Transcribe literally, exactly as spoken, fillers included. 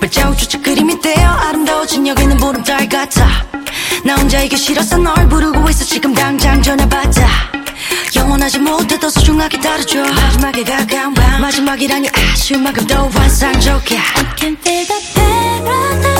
발자국조차 그림이 되어 아름다워진 여기는 보름달 같아. 나 혼자 이기 싫어서 널 부르고 있어. 지금 당장 전화 받아. 영원하지 못해 더 소중하게 다뤄줘. 마지막에 가까운 밤 마지막이라니 아쉬운 만큼 더 환상적이야. I can feel the paradise.